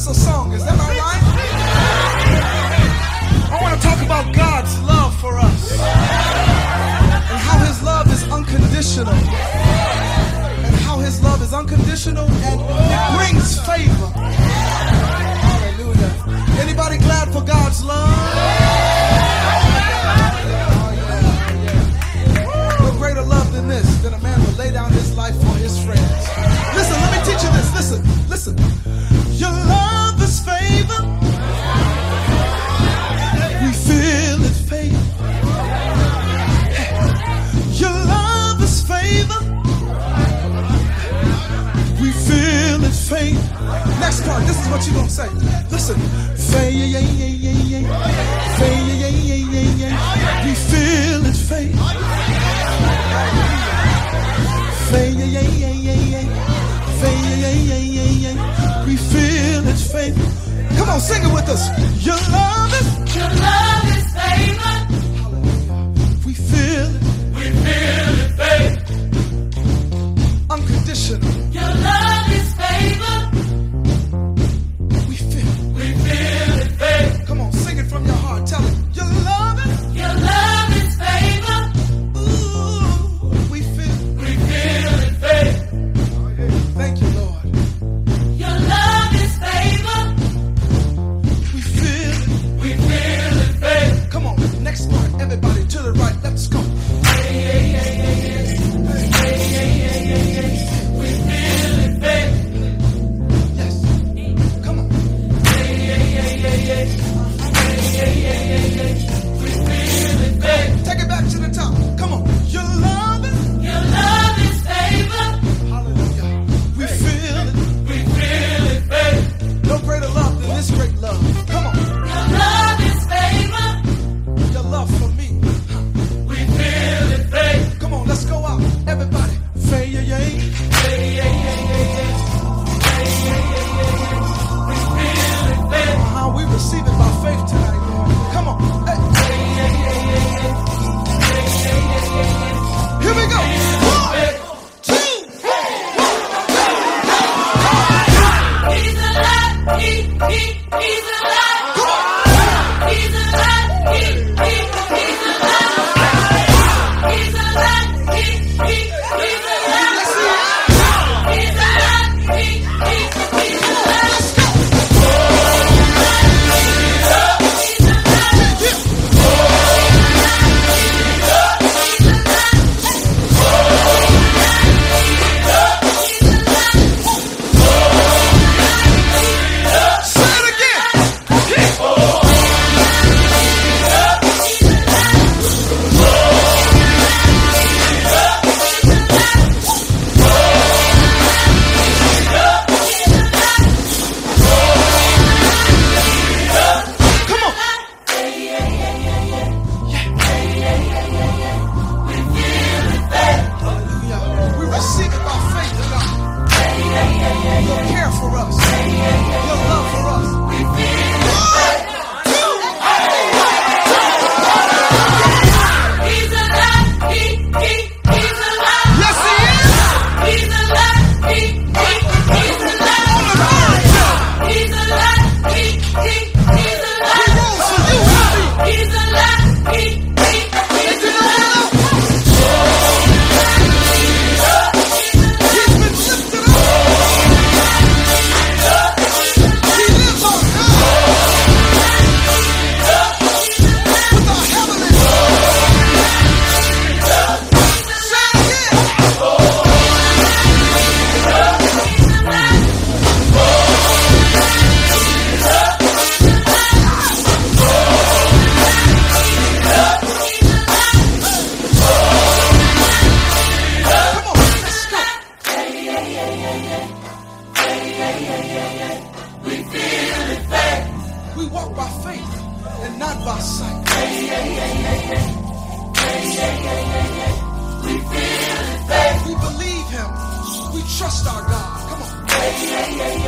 us a song. Is that all right? I want to talk about God's love for us and how his love is unconditional. And how his love is unconditional and it brings favor. Hallelujah. Anybody glad for God's love? No greater love than this, than a man will lay down his life for his friends. Listen, let me teach you this. Listen. Your love is favor. We feel it favor. Your love is favor. We feel it favor. Next part, this is what you're going to say. Listen. Favor. We feel it favor. We feel its favor. Come on, sing it with us. Your love is favor. We feel it. We feel it favor. Unconditional. Your love is favor. We feel it favor. Come on, sing it from your heart. Tell it. Your love is favor. Ooh, we feel it favor. Thank you, Lord. Your love is favor. We feel it favor. Come on, next part. Everybody to the right. Let's go. We feel it favor. Yes. Come on. We feel it favor. Take it back to the top. Come on. Your love is favor. Hallelujah. We feel it, baby. No greater love than this great love. Come on. Your love is favor. Your love for me. We feel it, baby. Come on, let's go out. Everybody. Favor. We feel it, baby. How we receive it by faith tonight, Lord. Come on. Hey. Here we go. 1, 2. He's alive. He's alive. He's alive. He's alive. He's alive. trust our God. Come on.